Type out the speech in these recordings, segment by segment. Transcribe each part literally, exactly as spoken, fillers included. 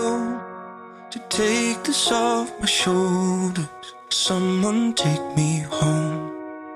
go to take this off my shoulders? Someone take me home.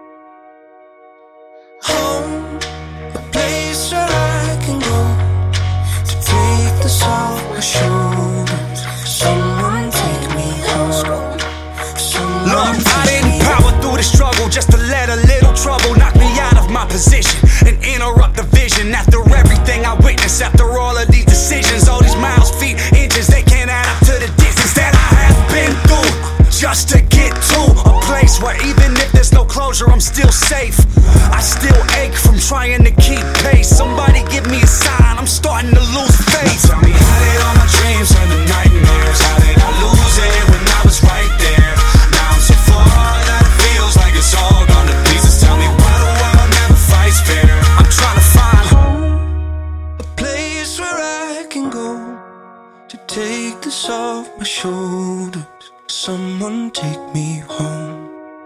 Home, a place where I can go to take this off my shoulders. Someone take me home. Someone Look, I take didn't me power through the struggle just to let a little trouble knock me out of my position and interrupt the vision. After everything I witnessed, after all of these decisions, all these miles, feet, inches, they can't add up to the distance that I have been through just to get to a place where even if there's no closure, I'm still safe. I still ache from trying to keep pace. Somebody give me a sign, I'm starting to lose faith. Tell me, how did all my dreams turn to nightmares? How did I lose it when I was right there? Now I'm so far that it feels like it's all gone to pieces. Tell me, why the world never fights fair? I'm trying to find a place where I can go to take this off my shoulders. Someone take me home.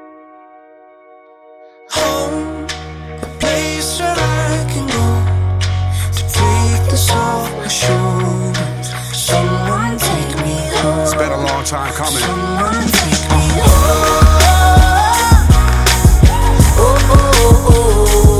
Home, a place where I can go to take this off my shoulders. Someone take me home. It's been a long time coming. Someone take me home. Oh, oh, oh,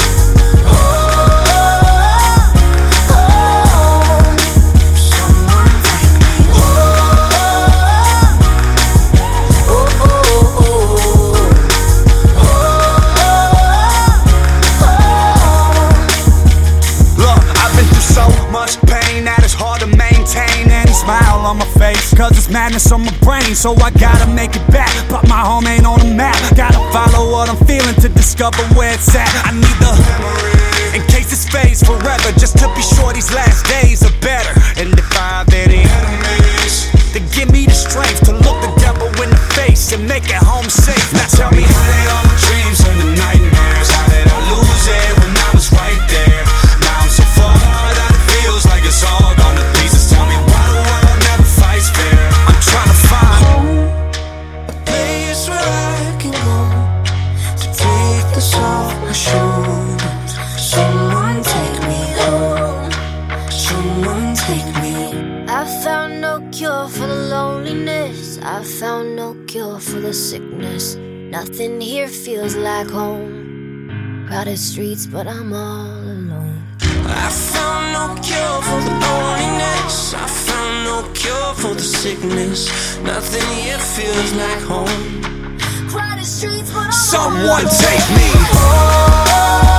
smile on my face, cause it's madness on my brain. So I gotta make it back, but my home ain't on the map. Gotta follow what I'm feeling to discover where it's at. I need the memory, in case this fades forever, just to be sure these last days are better. And if I have any enemies, then give me the strength to look the devil in the face and make it home safe. Now tell me, how did all my dreams turn to nightmares? How did I lose it when I was right there? Now I'm so far that it feels like it's all gone to pieces. Tell me, why the world never fights fair? I'm trying to find a place where I can go to take this off my shoulders. Someone take me home. Someone take me. I found no cure for the loneliness. I found no cure for the sickness. Nothing here feels like home. Crowded streets, but I'm all alone. I found no cure for the loneliness. I found no cure for the sickness. Nothing here feels like home. Crowded streets, but I'm someone all alone. take me home.